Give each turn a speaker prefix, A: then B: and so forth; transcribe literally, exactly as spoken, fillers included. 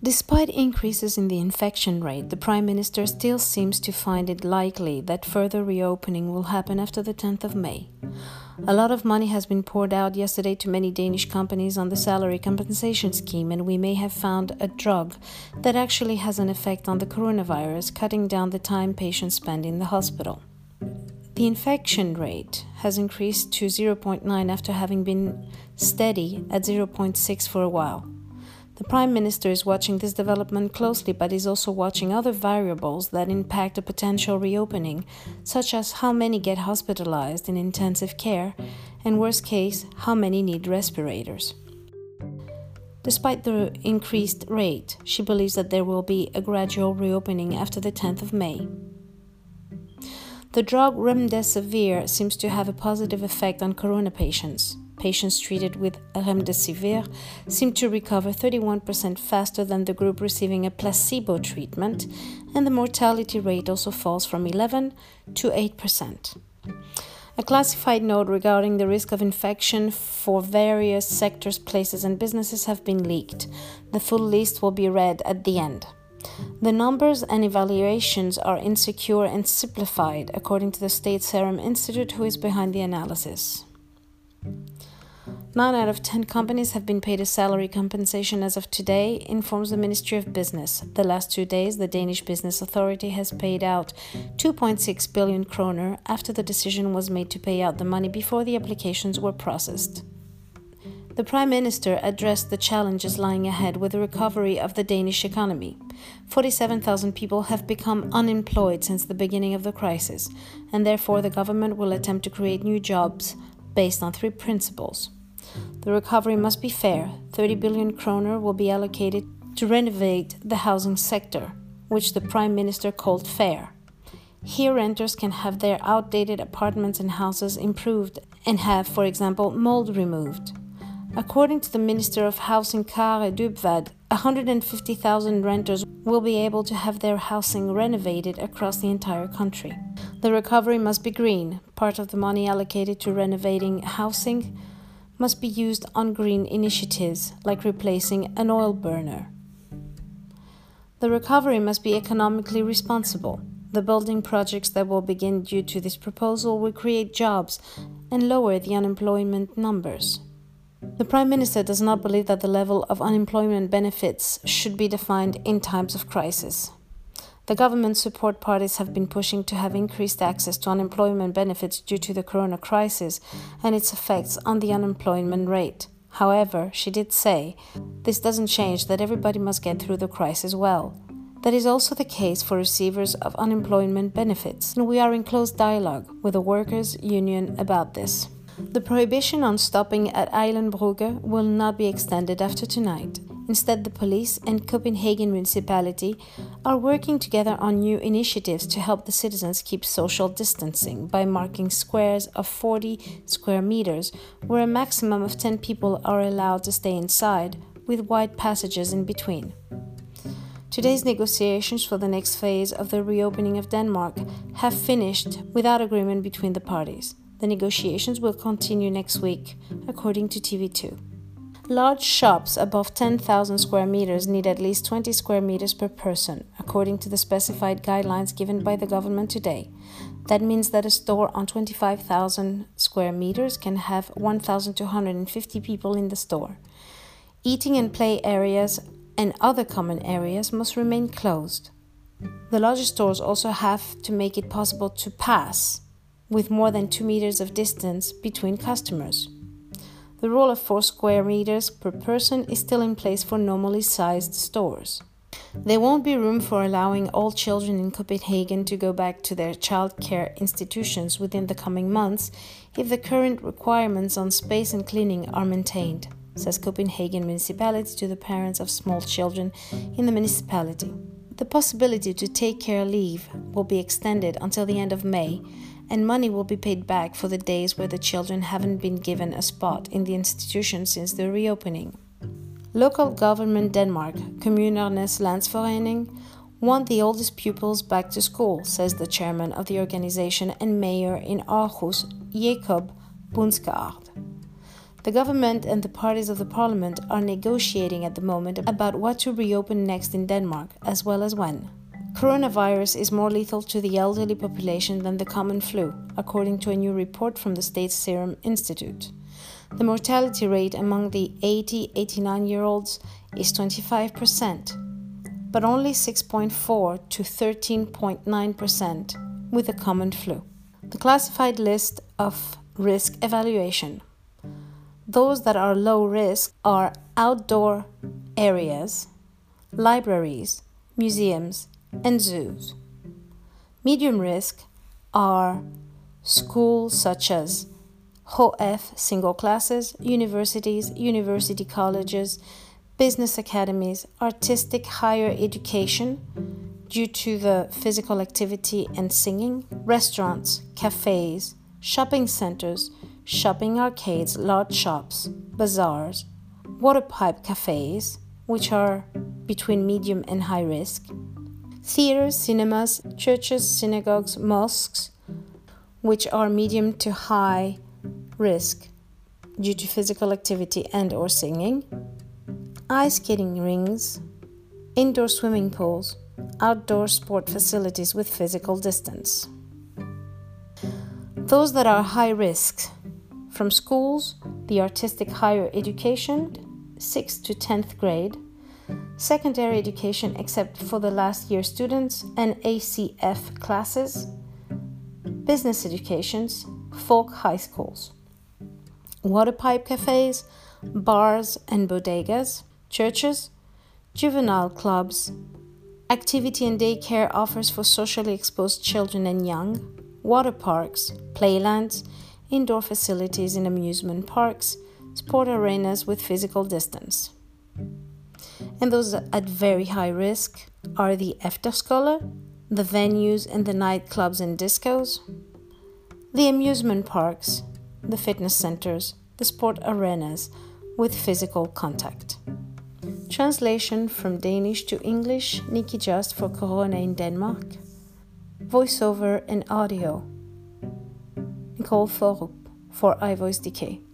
A: Despite increases in the infection rate, the Prime Minister still seems to find it likely that further reopening will happen after the tenth of May. A lot of money has been poured out yesterday to many Danish companies on the salary compensation scheme, and we may have found a drug that actually has an effect on the coronavirus, cutting down the time patients spend in the hospital. The infection rate has increased to zero point nine after having been steady at zero point six for a while. The Prime Minister is watching this development closely, but is also watching other variables that impact a potential reopening, such as how many get hospitalized in intensive care, and worst case, how many need respirators. Despite the increased rate, she believes that there will be a gradual reopening after the tenth of May. The drug remdesivir seems to have a positive effect on corona patients. Patients treated with remdesivir seem to recover thirty-one percent faster than the group receiving a placebo treatment, and the mortality rate also falls from eleven to eight percent. A classified note regarding the risk of infection for various sectors, places, and businesses have been leaked. The full list will be read at the end. The numbers and evaluations are insecure and simplified, according to the State Serum Institute, who is behind the analysis. Nine out of ten companies have been paid a salary compensation as of today, informs the Ministry of Business. The last two days, the Danish Business Authority has paid out two point six billion kroner after the decision was made to pay out the money before the applications were processed. The Prime Minister addressed the challenges lying ahead with the recovery of the Danish economy. forty-seven thousand people have become unemployed since the beginning of the crisis, and therefore the government will attempt to create new jobs based on three principles. The recovery must be fair. thirty billion kroner will be allocated to renovate the housing sector, which the Prime Minister called fair. Here renters can have their outdated apartments and houses improved and have, for example, mold removed. According to the Minister of Housing, Kare Dybvad, one hundred fifty thousand renters will be able to have their housing renovated across the entire country. The recovery must be green. Part of the money allocated to renovating housing must be used on green initiatives, like replacing an oil burner. The recovery must be economically responsible. The building projects that will begin due to this proposal will create jobs and lower the unemployment numbers. The Prime Minister does not believe that the level of unemployment benefits should be defined in times of crisis. The government support parties have been pushing to have increased access to unemployment benefits due to the corona crisis and its effects on the unemployment rate. However, she did say, this doesn't change that everybody must get through the crisis well. That is also the case for receivers of unemployment benefits, and we are in close dialogue with the workers' union about this. The prohibition on stopping at Eilenbrugge will not be extended after tonight. Instead, the police and Copenhagen municipality are working together on new initiatives to help the citizens keep social distancing by marking squares of forty square meters where a maximum of ten people are allowed to stay inside, with wide passages in between. Today's negotiations for the next phase of the reopening of Denmark have finished without agreement between the parties. The negotiations will continue next week, according to T V two. Large shops above ten thousand square meters need at least twenty square meters per person, according to the specified guidelines given by the government today. That means that a store on twenty-five thousand square meters can have one thousand two hundred fifty people in the store. Eating and play areas and other common areas must remain closed. The larger stores also have to make it possible to pass with more than two meters of distance between customers. The rule of four square meters per person is still in place for normally sized stores. There won't be room for allowing all children in Copenhagen to go back to their child care institutions within the coming months if the current requirements on space and cleaning are maintained, says Copenhagen municipality to the parents of small children in the municipality. The possibility to take care leave will be extended until the end of May, and money will be paid back for the days where the children haven't been given a spot in the institution since the reopening. Local government Denmark, Kommunernes Landsforening, want the oldest pupils back to school, says the chairman of the organization and mayor in Aarhus, Jakob Bundsgaard. The government and the parties of the parliament are negotiating at the moment about what to reopen next in Denmark, as well as when. Coronavirus is more lethal to the elderly population than the common flu, according to a new report from the State's Serum Institute. The mortality rate among the eighty to eighty-nine-year-olds is twenty-five percent, but only six point four to thirteen point nine percent with the common flu. The classified list of risk evaluation. Those that are low risk are outdoor areas, libraries, museums, and zoos. Medium risk are schools such as H F single classes, universities, university colleges, business academies, artistic higher education due to the physical activity and singing, restaurants, cafes, shopping centers, shopping arcades, large shops, bazaars, water pipe cafes, which are between medium and high risk, theaters, cinemas, churches, synagogues, mosques, which are medium to high risk due to physical activity and or singing, ice skating rings, indoor swimming pools, outdoor sport facilities with physical distance. Those that are high risk, from schools, the artistic higher education, sixth to tenth grade, secondary education except for the last year students and A C F classes, business educations, folk high schools, water pipe cafes, bars and bodegas, churches, juvenile clubs, activity and daycare offers for socially exposed children and young, water parks, playlands, indoor facilities in amusement parks, sport arenas with physical distance. And those at very high risk are the efterskole, the venues and the nightclubs and discos, the amusement parks, the fitness centers, the sport arenas with physical contact. Translation from Danish to English, Nikki Just for Corona in Denmark. Voiceover and audio, Nicole Thorup for iVoice D K.